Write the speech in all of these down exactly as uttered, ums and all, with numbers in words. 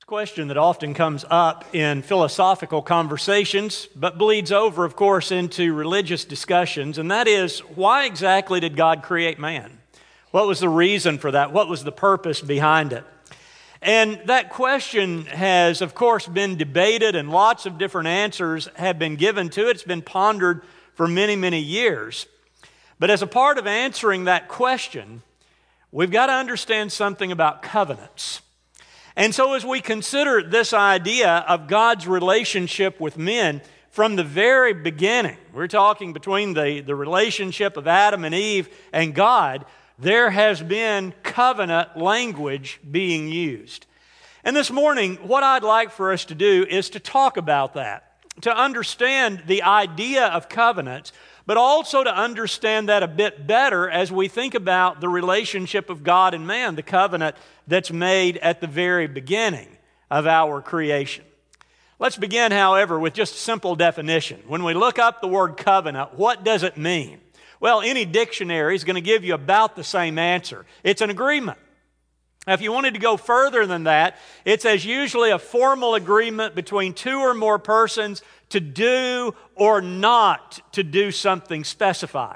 It's a question that often comes up in philosophical conversations, but bleeds over, of course, into religious discussions, and that is, why exactly did God create man? What was the reason for that? What was the purpose behind it? And that question has, of course, been debated, and lots of different answers have been given to it. It's been pondered for many, many years. But as a part of answering that question, we've got to understand something about covenants. And so as we consider this idea of God's relationship with men from the very beginning, we're talking between the, the relationship of Adam and Eve and God, there has been covenant language being used. And this morning, what I'd like for us to do is to talk about that, to understand the idea of covenants, but also to understand that a bit better as we think about the relationship of God and man, the covenant that's made at the very beginning of our creation. Let's begin, however, with just a simple definition. When we look up the word covenant, what does it mean? Well, any dictionary is going to give you about the same answer. It's an agreement. Now, if you wanted to go further than that, it says usually a formal agreement between two or more persons to do or not to do something specified.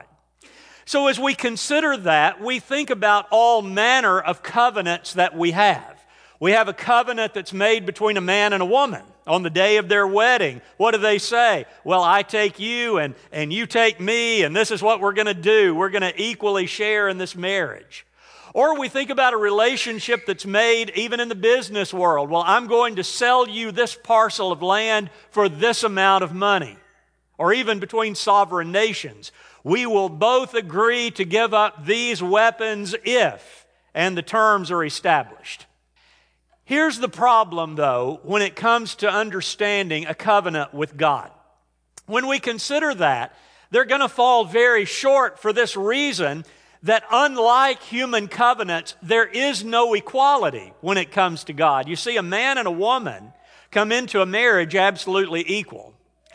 So as we consider that, we think about all manner of covenants that we have. We have a covenant that's made between a man and a woman on the day of their wedding. What do they say? Well, I take you and, and you take me, and this is what we're going to do. We're going to equally share in this marriage. Or we think about a relationship that's made even in the business world. Well, I'm going to sell you this parcel of land for this amount of money. Or even between sovereign nations. We will both agree to give up these weapons if, and the terms are established. Here's the problem, though, when it comes to understanding a covenant with God. When we consider that, they're going to fall very short for this reason that unlike human covenants, there is no equality when it comes to God. You see, a man and a woman come into a marriage absolutely equal.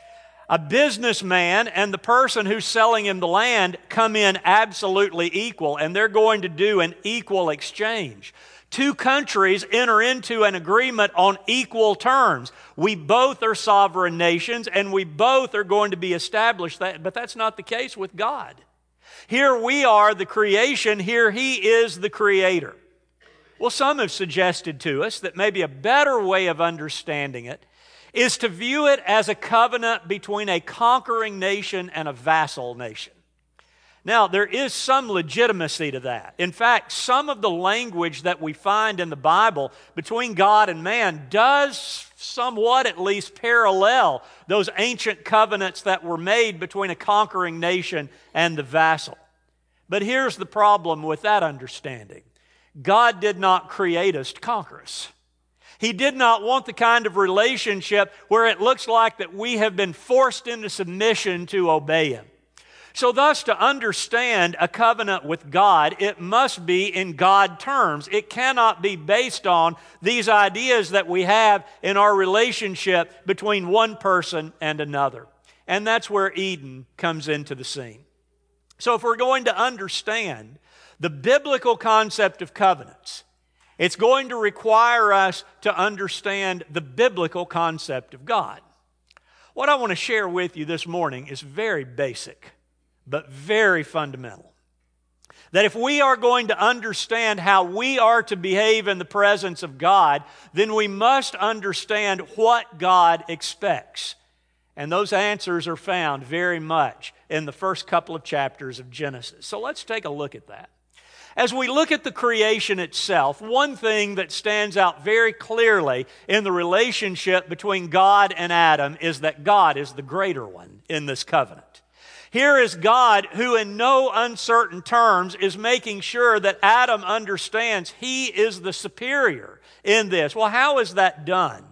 A businessman and the person who's selling him the land come in absolutely equal, and they're going to do an equal exchange. Two countries enter into an agreement on equal terms. We both are sovereign nations, and we both are going to be established. That, but that's not the case with God. Here we are the creation, here He is the Creator. Well, some have suggested to us that maybe a better way of understanding it is to view it as a covenant between a conquering nation and a vassal nation. Now, there is some legitimacy to that. In fact, some of the language that we find in the Bible between God and man does somewhat at least parallel those ancient covenants that were made between a conquering nation and the vassal. But here's the problem with that understanding. God did not create us to conquer us. He did not want the kind of relationship where it looks like that we have been forced into submission to obey Him. So thus, to understand a covenant with God, it must be in God terms. It cannot be based on these ideas that we have in our relationship between one person and another. And that's where Eden comes into the scene. So if we're going to understand the biblical concept of covenants, it's going to require us to understand the biblical concept of God. What I want to share with you this morning is very basic, but very fundamental. That if we are going to understand how we are to behave in the presence of God, then we must understand what God expects. And those answers are found very much in the first couple of chapters of Genesis. So let's take a look at that. As we look at the creation itself, one thing that stands out very clearly in the relationship between God and Adam is that God is the greater one in this covenant. Here is God who in no uncertain terms is making sure that Adam understands he is the superior in this. Well, how is that done?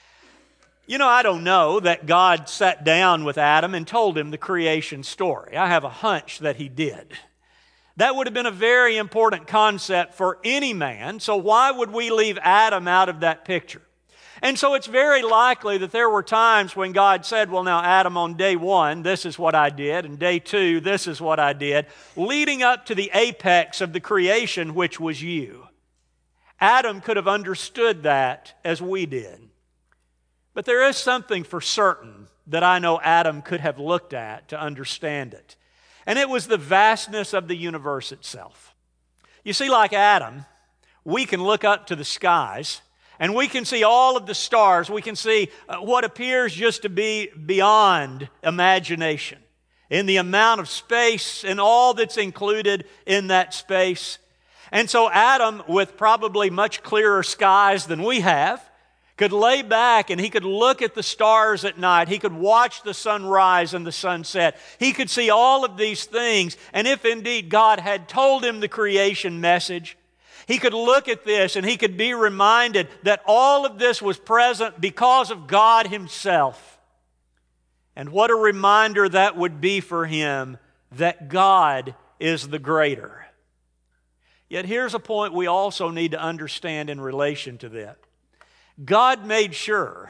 You know, I don't know that God sat down with Adam and told him the creation story. I have a hunch that He did. That would have been a very important concept for any man, so why would we leave Adam out of that picture? And so it's very likely that there were times when God said, well, now, Adam, on day one, this is what I did, and day two, this is what I did, leading up to the apex of the creation, which was you. Adam could have understood that as we did. But there is something for certain that I know Adam could have looked at to understand it. And it was the vastness of the universe itself. You see, like Adam, we can look up to the skies and we can see all of the stars. We can see uh, what appears just to be beyond imagination in the amount of space and all that's included in that space. And so Adam, with probably much clearer skies than we have, could lay back and he could look at the stars at night. He could watch the sunrise and the sunset. He could see all of these things. And if indeed God had told him the creation message, he could look at this and he could be reminded that all of this was present because of God Himself. And what a reminder that would be for him that God is the greater. Yet here's a point we also need to understand in relation to that. God made sure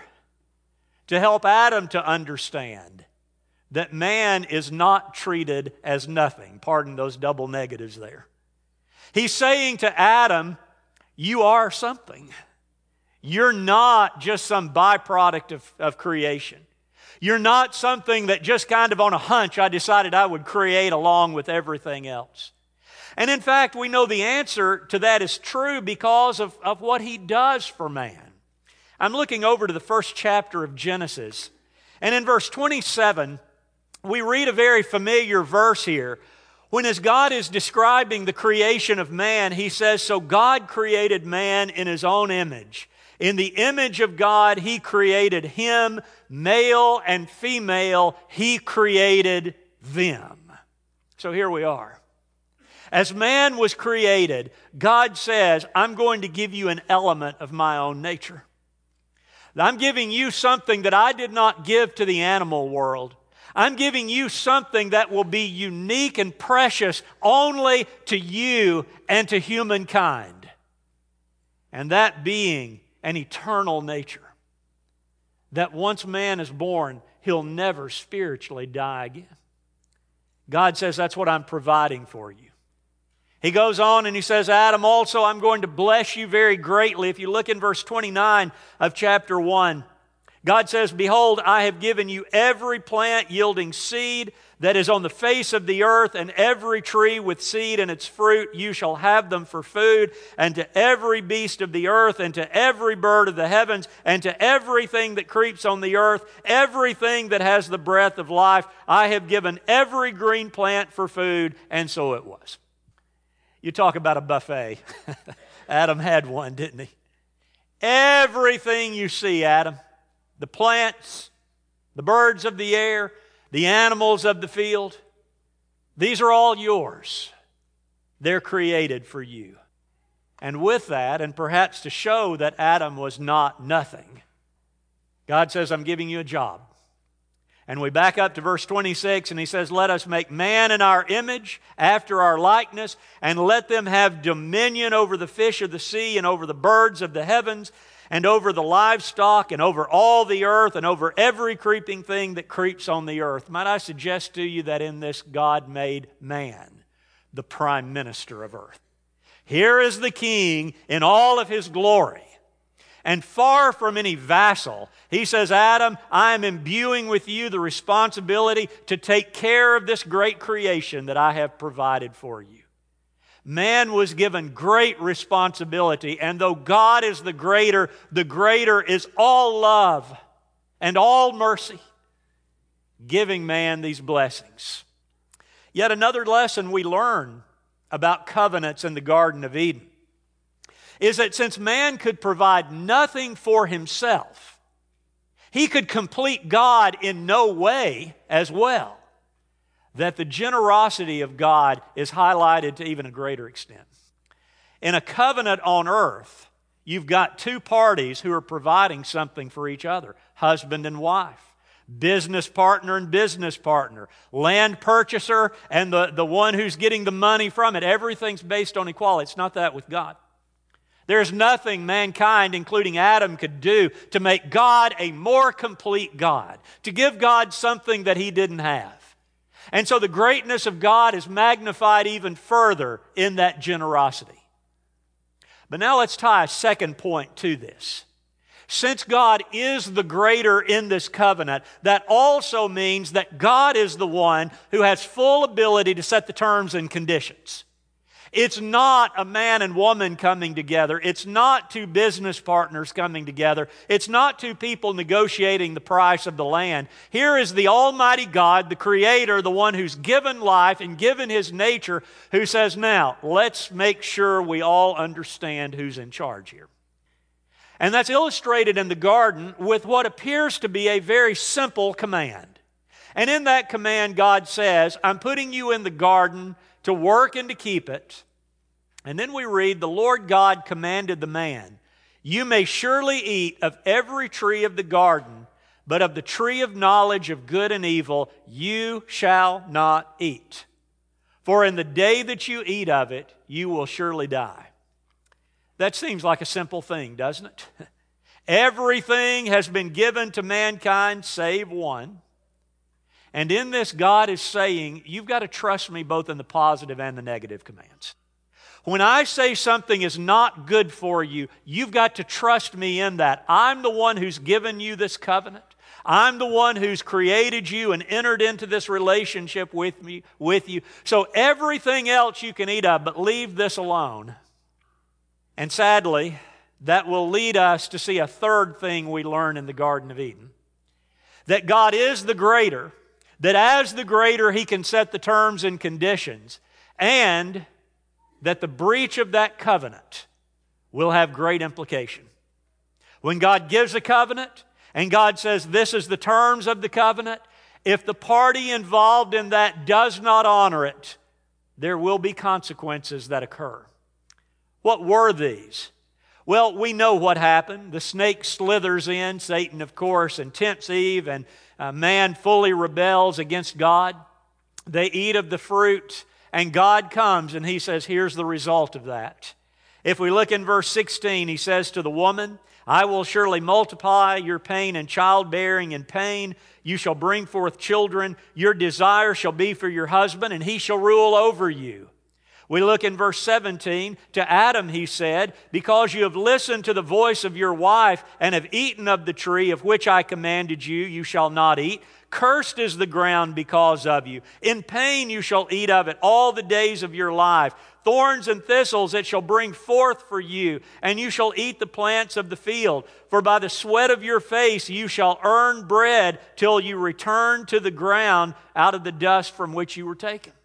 to help Adam to understand that man is not treated as nothing. Pardon those double negatives there. He's saying to Adam, you are something. You're not just some byproduct of, of creation. You're not something that just kind of on a hunch I decided I would create along with everything else. And in fact, we know the answer to that is true because of, of what He does for man. I'm looking over to the first chapter of Genesis. And in verse twenty-seven, we read a very familiar verse here. When as God is describing the creation of man, He says, so God created man in His own image. In the image of God, He created him, male and female, He created them. So here we are. As man was created, God says, I'm going to give you an element of my own nature. I'm giving you something that I did not give to the animal world. I'm giving you something that will be unique and precious only to you and to humankind. And that being an eternal nature. That once man is born, he'll never spiritually die again. God says, that's what I'm providing for you. He goes on and he says, Adam, also I'm going to bless you very greatly. If you look in verse twenty-nine of chapter one, God says, behold, I have given you every plant yielding seed that is on the face of the earth, and every tree with seed in its fruit. You shall have them for food, and to every beast of the earth, and to every bird of the heavens, and to everything that creeps on the earth, everything that has the breath of life, I have given every green plant for food. And so it was. You talk about a buffet. Adam had one, didn't he? Everything you see, Adam, the plants, the birds of the air, the animals of the field, these are all yours. They're created for you. And with that, and perhaps to show that Adam was not nothing, God says, I'm giving you a job. And we back up to verse twenty-six, and He says, let us make man in our image, after our likeness, and let them have dominion over the fish of the sea, and over the birds of the heavens, and over the livestock, and over all the earth, and over every creeping thing that creeps on the earth. Might I suggest to you that in this God made man the prime minister of earth. Here is the king in all of his glory. And far from any vassal, He says, Adam, I am imbuing with you the responsibility to take care of this great creation that I have provided for you. Man was given great responsibility, and though God is the greater, the greater is all love and all mercy, giving man these blessings. Yet another lesson we learn about covenants in the Garden of Eden is that since man could provide nothing for himself, he could complete God in no way as well, that the generosity of God is highlighted to even a greater extent. In a covenant on earth, you've got two parties who are providing something for each other, husband and wife, business partner and business partner, land purchaser and the, the one who's getting the money from it. Everything's based on equality. It's not that with God. There's nothing mankind, including Adam, could do to make God a more complete God, to give God something that He didn't have. And so the greatness of God is magnified even further in that generosity. But now let's tie a second point to this. Since God is the greater in this covenant, that also means that God is the one who has full ability to set the terms and conditions. It's not a man and woman coming together. It's not two business partners coming together. It's not two people negotiating the price of the land. Here is the Almighty God, the Creator, the one who's given life and given His nature, who says, now, let's make sure we all understand who's in charge here. And that's illustrated in the garden with what appears to be a very simple command. And in that command, God says, I'm putting you in the garden to work and to keep it. And then we read, the Lord God commanded the man, you may surely eat of every tree of the garden, but of the tree of knowledge of good and evil you shall not eat. For in the day that you eat of it, you will surely die. That seems like a simple thing, doesn't it? Everything has been given to mankind save one. And in this, God is saying, you've got to trust me both in the positive and the negative commands. When I say something is not good for you, you've got to trust me in that. I'm the one who's given you this covenant. I'm the one who's created you and entered into this relationship with me, with you. So everything else you can eat of, but leave this alone. And sadly, that will lead us to see a third thing we learn in the Garden of Eden. That God is the greater, that as the greater He can set the terms and conditions, and that the breach of that covenant will have great implication. When God gives a covenant, and God says this is the terms of the covenant, if the party involved in that does not honor it, there will be consequences that occur. What were these? Well, we know what happened. The snake slithers in, Satan, of course, and tempts Eve, and uh, man fully rebels against God. They eat of the fruit, and God comes, and He says, here's the result of that. If we look in verse sixteen, He says to the woman, I will surely multiply your pain and childbearing and pain. You shall bring forth children. Your desire shall be for your husband, and he shall rule over you. We look in verse seventeen, to Adam He said, because you have listened to the voice of your wife and have eaten of the tree of which I commanded you, you shall not eat. Cursed is the ground because of you. In pain you shall eat of it all the days of your life. Thorns and thistles it shall bring forth for you, and you shall eat the plants of the field. For by the sweat of your face you shall earn bread till you return to the ground out of the dust from which you were taken.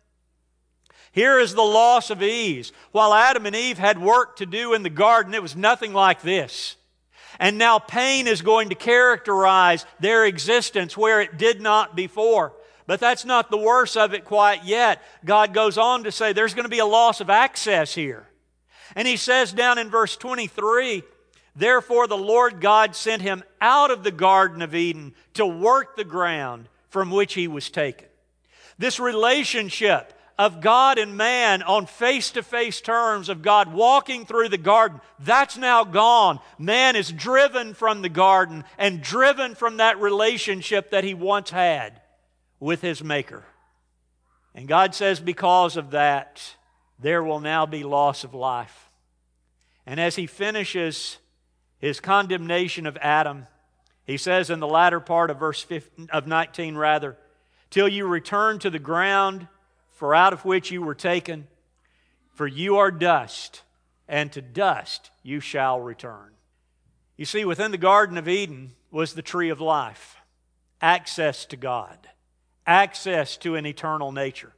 Here is the loss of ease. While Adam and Eve had work to do in the garden, it was nothing like this. And now pain is going to characterize their existence where it did not before. But that's not the worst of it quite yet. God goes on to say there's going to be a loss of access here. And He says down in verse twenty-three, therefore the Lord God sent him out of the Garden of Eden to work the ground from which he was taken. This relationship of God and man on face-to-face terms, of God walking through the garden, that's now gone. Man is driven from the garden and driven from that relationship that he once had with his Maker. And God says because of that, there will now be loss of life. And as He finishes His condemnation of Adam, He says in the latter part of verse fifteen, of nineteen rather, till you return to the ground for out of which you were taken, for you are dust, and to dust you shall return. You see, within the Garden of Eden was the tree of life, access to God, access to an eternal nature.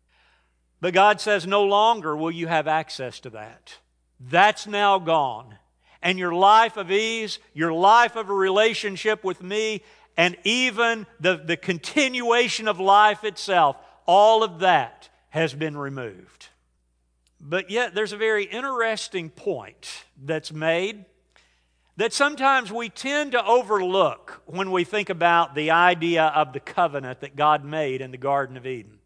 But God says, no longer will you have access to that. That's now gone. And your life of ease, your life of a relationship with me, and even the, the continuation of life itself, all of that has been removed. But yet there's a very interesting point that's made that sometimes we tend to overlook when we think about the idea of the covenant that God made in the Garden of Eden.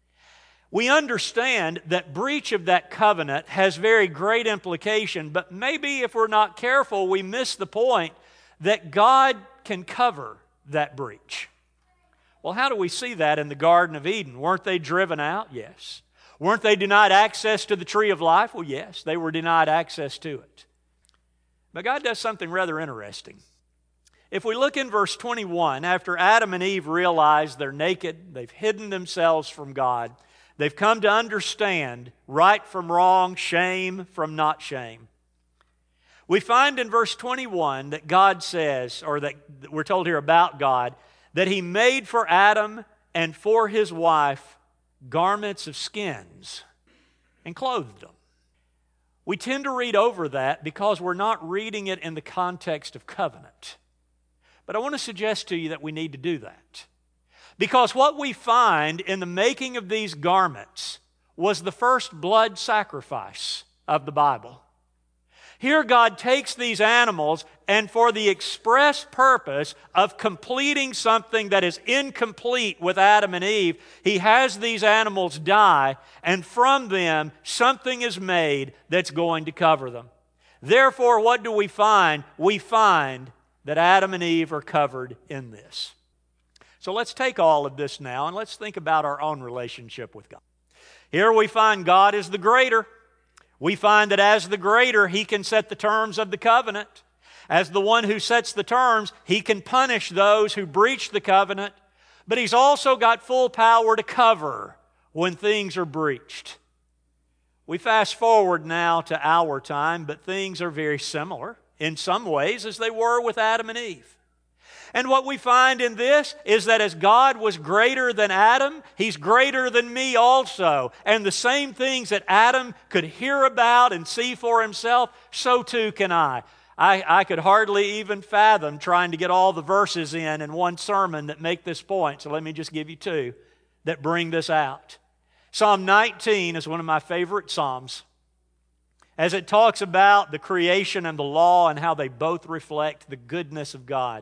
We understand that breach of that covenant has very great implication, but maybe if we're not careful, we miss the point that God can cover that breach. Well, how do we see that in the Garden of Eden? Weren't they driven out? Yes. Weren't they denied access to the tree of life? Well, yes, they were denied access to it. But God does something rather interesting. If we look in verse twenty-one, after Adam and Eve realize they're naked, they've hidden themselves from God, they've come to understand right from wrong, shame from not shame. We find in verse twenty-one that God says, or that we're told here about God, that He made for Adam and for his wife garments of skins and clothed them. We tend to read over that because we're not reading it in the context of covenant. But I want to suggest to you that we need to do that. Because what we find in the making of these garments was the first blood sacrifice of the Bible. Here God takes these animals and for the express purpose of completing something that is incomplete with Adam and Eve, He has these animals die, and from them something is made that's going to cover them. Therefore, what do we find? We find that Adam and Eve are covered in this. So let's take all of this now and let's think about our own relationship with God. Here we find God is the greater. We find that as the greater, He can set the terms of the covenant. As the one who sets the terms, He can punish those who breach the covenant. But He's also got full power to cover when things are breached. We fast forward now to our time, but things are very similar in some ways as they were with Adam and Eve. And what we find in this is that as God was greater than Adam, He's greater than me also. And the same things that Adam could hear about and see for himself, so too can I. I, I could hardly even fathom trying to get all the verses in in one sermon that make this point. So let me just give you two that bring this out. Psalm nineteen is one of my favorite psalms, as it talks about the creation and the law and how they both reflect the goodness of God.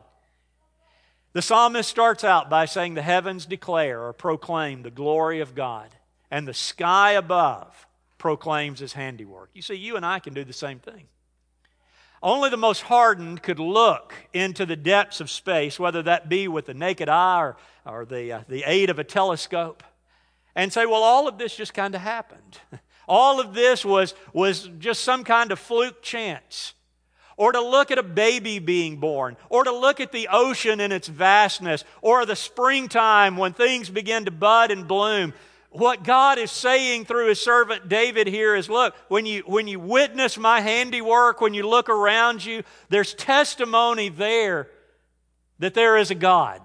The psalmist starts out by saying the heavens declare or proclaim the glory of God, and the sky above proclaims His handiwork. You see, you and I can do the same thing. Only the most hardened could look into the depths of space, whether that be with the naked eye or, or the, uh, the aid of a telescope, and say, well, all of this just kind of happened. All of this was, was just some kind of fluke chance. Or to look at a baby being born, or to look at the ocean in its vastness, or the springtime when things begin to bud and bloom. What God is saying through His servant David here is, look, when you, when you witness my handiwork, when you look around you, there's testimony there that there is a God.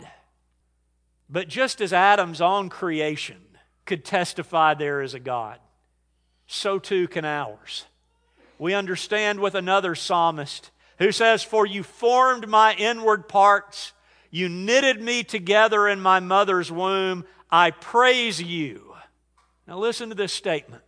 But just as Adam's own creation could testify there is a God, so too can ours. We understand with another psalmist who says, for you formed my inward parts, you knitted me together in my mother's womb, I praise you. Now listen to this statement.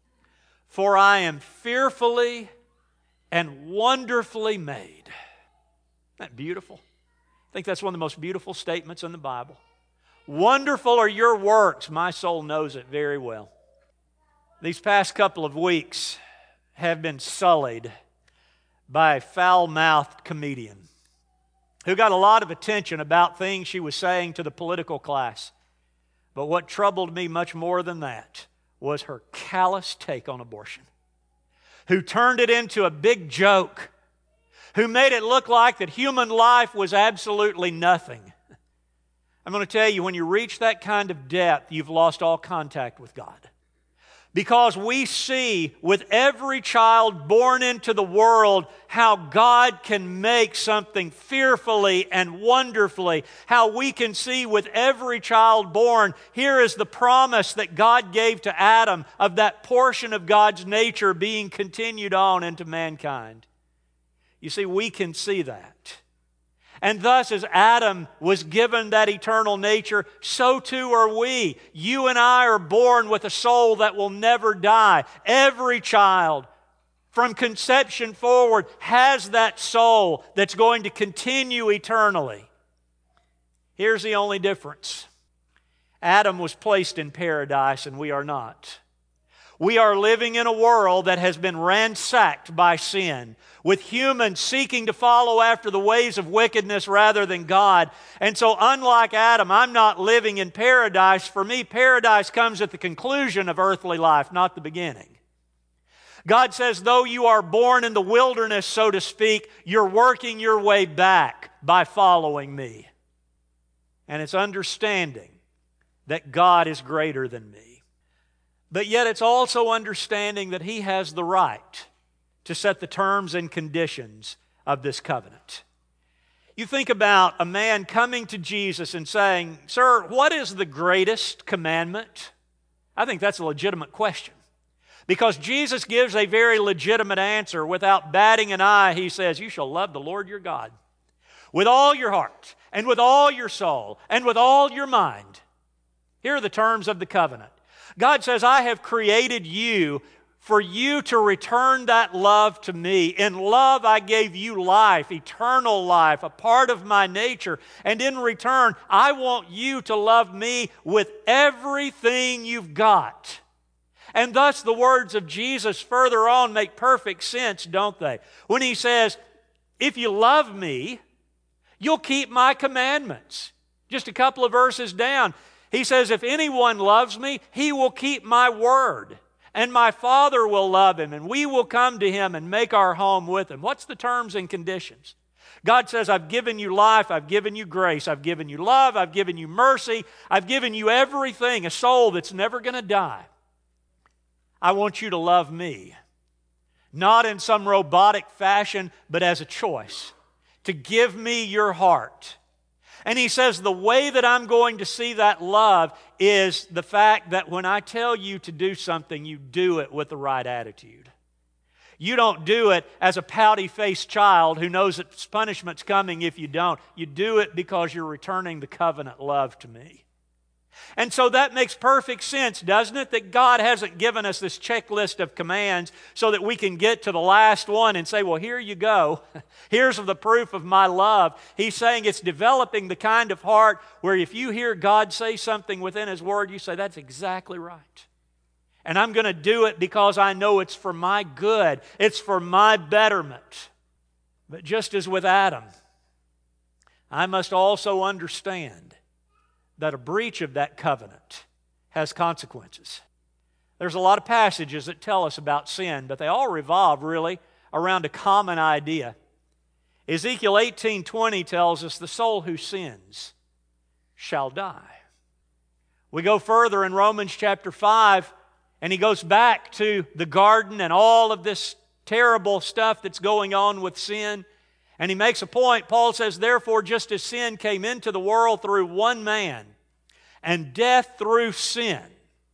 For I am fearfully and wonderfully made. Isn't that beautiful? I think that's one of the most beautiful statements in the Bible. Wonderful are your works. My soul knows it very well. These past couple of weeks have been sullied by a foul-mouthed comedian who got a lot of attention about things she was saying to the political class. But what troubled me much more than that was her callous take on abortion, who turned it into a big joke, who made it look like that human life was absolutely nothing. I'm going to tell you, when you reach that kind of depth, you've lost all contact with God. Because we see with every child born into the world how God can make something fearfully and wonderfully. How we can see with every child born, here is the promise that God gave to Adam of that portion of God's nature being continued on into mankind. You see, we can see that. And thus, as Adam was given that eternal nature, so too are we. You and I are born with a soul that will never die. Every child, from conception forward, has that soul that's going to continue eternally. Here's the only difference. Adam was placed in paradise and we are not. We are living in a world that has been ransacked by sin, with humans seeking to follow after the ways of wickedness rather than God. And so, unlike Adam, I'm not living in paradise. For me, paradise comes at the conclusion of earthly life, not the beginning. God says, though you are born in the wilderness, so to speak, you're working your way back by following me. And it's understanding that God is greater than me. But yet it's also understanding that He has the right to set the terms and conditions of this covenant. You think about a man coming to Jesus and saying, "Sir, what is the greatest commandment?" I think that's a legitimate question. Because Jesus gives a very legitimate answer. Without batting an eye, He says, "You shall love the Lord your God with all your heart, and with all your soul, and with all your mind." Here are the terms of the covenant. God says, "I have created you for you to return that love to me. In love I gave you life, eternal life, a part of my nature. And in return, I want you to love me with everything you've got." And thus the words of Jesus further on make perfect sense, don't they? When He says, "If you love me, you'll keep my commandments." Just a couple of verses down, He says, "If anyone loves me, he will keep my word. And my Father will love him, and we will come to him and make our home with him." What's the terms and conditions? God says, "I've given you life, I've given you grace, I've given you love, I've given you mercy, I've given you everything, a soul that's never going to die. I want you to love me, not in some robotic fashion, but as a choice, to give me your heart." And He says, the way that I'm going to see that love is the fact that when I tell you to do something, you do it with the right attitude. You don't do it as a pouty-faced child who knows that punishment's coming if you don't. You do it because you're returning the covenant love to me. And so that makes perfect sense, doesn't it? That God hasn't given us this checklist of commands so that we can get to the last one and say, "Well, here you go. Here's the proof of my love." He's saying it's developing the kind of heart where if you hear God say something within His Word, you say, "That's exactly right. And I'm going to do it because I know it's for my good. It's for my betterment." But just as with Adam, I must also understand that a breach of that covenant has consequences. There's a lot of passages that tell us about sin, but they all revolve really around a common idea. Ezekiel eighteen twenty tells us, "The soul who sins shall die." We go further in Romans chapter five, and he goes back to the garden and all of this terrible stuff that's going on with sin. And he makes a point. Paul says, "Therefore, just as sin came into the world through one man, and death through sin,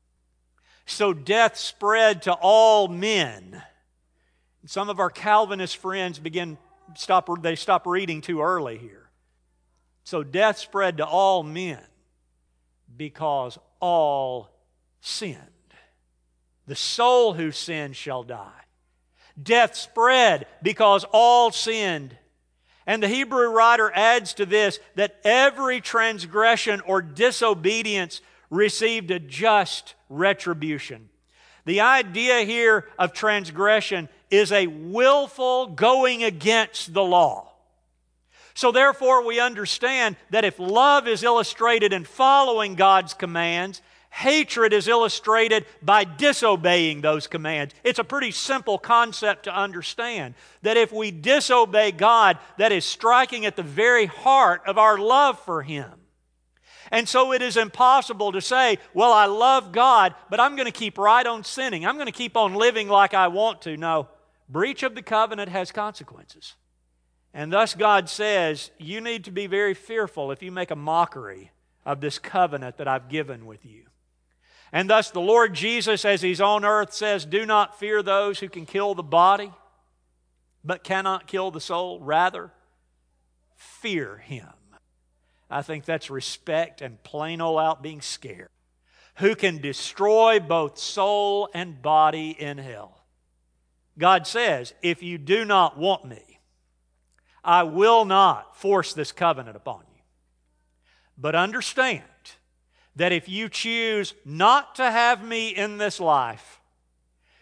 so death spread to all men." And some of our Calvinist friends begin stop they stop reading too early here. So death spread to all men because all sinned. The soul who sins shall die. Death spread because all sinned. And the Hebrew writer adds to this that every transgression or disobedience received a just retribution. The idea here of transgression is a willful going against the law. So therefore we understand that if love is illustrated in following God's commands, hatred is illustrated by disobeying those commands. It's a pretty simple concept to understand, that if we disobey God, that is striking at the very heart of our love for Him. And so it is impossible to say, "Well, I love God, but I'm going to keep right on sinning. I'm going to keep on living like I want to." No, breach of the covenant has consequences. And thus God says, you need to be very fearful if you make a mockery of this covenant that I've given with you. And thus the Lord Jesus, as He's on earth, says, "Do not fear those who can kill the body, but cannot kill the soul. Rather, fear Him." I think that's respect and plain old out being scared. "Who can destroy both soul and body in hell." God says, if you do not want me, I will not force this covenant upon you. But understand that if you choose not to have me in this life,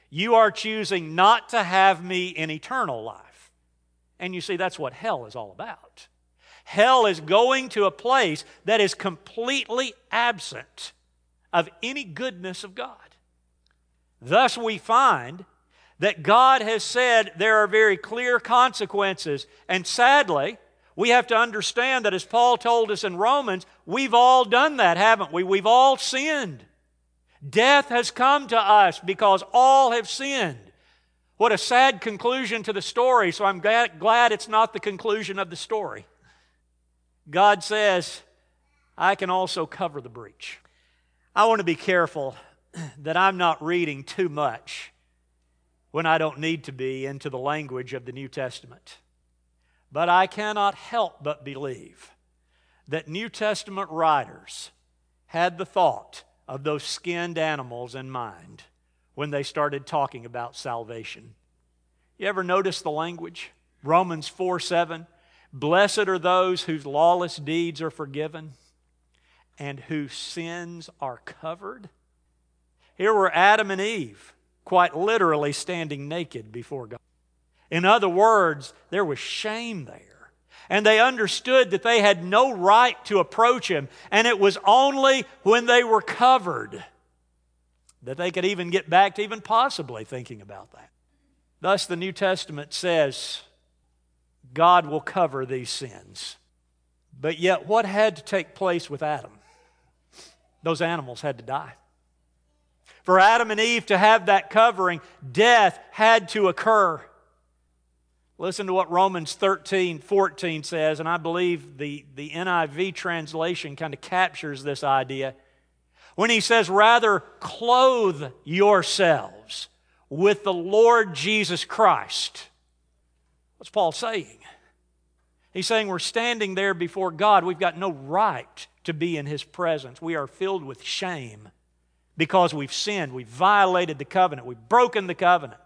You are choosing not to have me in eternal life. And you see, that's what hell is all about. Hell is going to a place that is completely absent of any goodness of God. Thus we find that God has said there are very clear consequences. And sadly, we have to understand that as Paul told us in Romans, we've all done that, haven't we? We've all sinned. Death has come to us because all have sinned. What a sad conclusion to the story, so I'm glad it's not the conclusion of the story. God says, I can also cover the breach. I want to be careful that I'm not reading too much when I don't need to be into the language of the New Testament. But I cannot help but believe that New Testament writers had the thought of those skinned animals in mind when they started talking about salvation. You ever notice the language? Romans four seven, blessed are those whose lawless deeds are forgiven and whose sins are covered. Here were Adam and Eve, quite literally standing naked before God. In other words, there was shame there. And they understood that they had no right to approach Him. And it was only when they were covered that they could even get back to even possibly thinking about that. Thus the New Testament says God will cover these sins. But yet what had to take place with Adam? Those animals had to die. For Adam and Eve to have that covering, death had to occur. Listen to what Romans thirteen fourteen says, and I believe the, the N I V translation kind of captures this idea. When he says, rather clothe yourselves with the Lord Jesus Christ. What's Paul saying? He's saying we're standing there before God. We've got no right to be in His presence. We are filled with shame because we've sinned. We've violated the covenant. We've broken the covenant.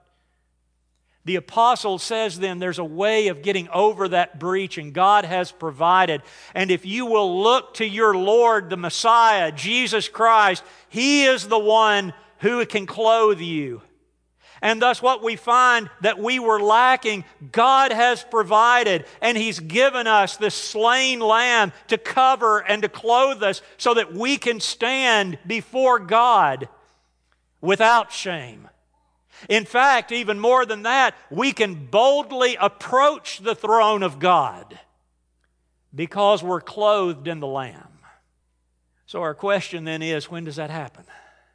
The apostle says then there's a way of getting over that breach, and God has provided. And if you will look to your Lord, the Messiah, Jesus Christ, He is the one who can clothe you. And thus what we find that we were lacking, God has provided, and He's given us this slain lamb to cover and to clothe us so that we can stand before God without shame. In fact, even more than that, we can boldly approach the throne of God because we're clothed in the Lamb. So our question then is, when does that happen?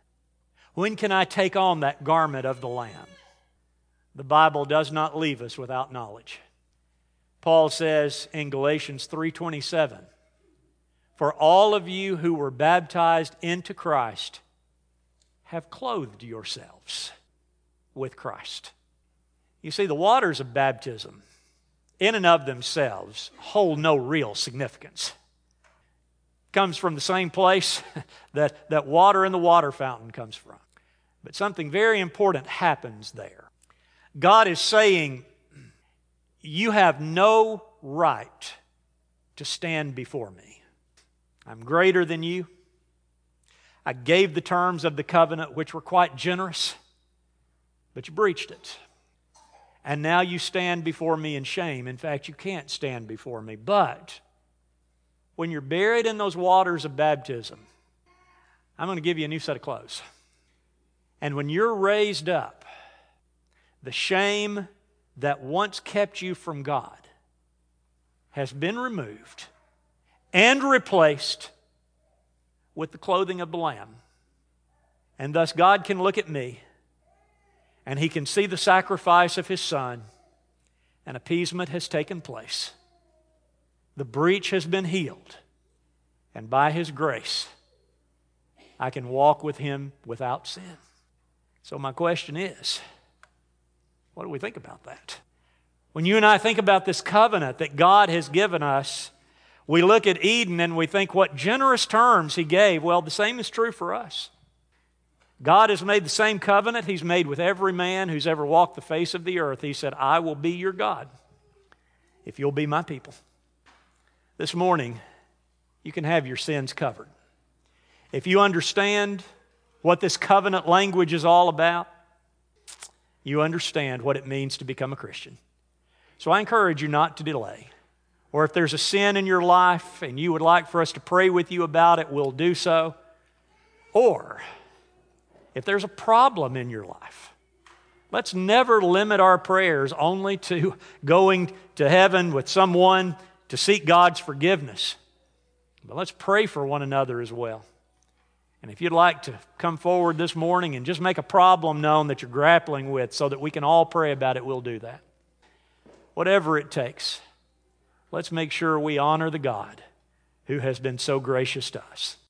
When can I take on that garment of the Lamb? The Bible does not leave us without knowledge. Paul says in Galatians three twenty-seven, for all of you who were baptized into Christ have clothed yourselves with Christ. You see, the waters of baptism, in and of themselves, hold no real significance. It comes from the same place that, that water in the water fountain comes from. But something very important happens there. God is saying, you have no right to stand before me. I'm greater than you. I gave the terms of the covenant, which were quite generous, but you breached it. And now you stand before me in shame. In fact, you can't stand before me. But when you're buried in those waters of baptism, I'm going to give you a new set of clothes. And when you're raised up, the shame that once kept you from God has been removed and replaced with the clothing of the Lamb. And thus God can look at me and He can see the sacrifice of His Son, and appeasement has taken place. The breach has been healed, and by His grace, I can walk with Him without sin. So my question is, what do we think about that? When you and I think about this covenant that God has given us, we look at Eden and we think what generous terms He gave. Well, the same is true for us. God has made the same covenant He's made with every man who's ever walked the face of the earth. He said, I will be your God if you'll be my people. This morning, you can have your sins covered. If you understand what this covenant language is all about, you understand what it means to become a Christian. So I encourage you not to delay. Or if there's a sin in your life and you would like for us to pray with you about it, we'll do so. Or if there's a problem in your life, let's never limit our prayers only to going to heaven with someone to seek God's forgiveness. But let's pray for one another as well. And if you'd like to come forward this morning and just make a problem known that you're grappling with so that we can all pray about it, we'll do that. Whatever it takes, let's make sure we honor the God who has been so gracious to us.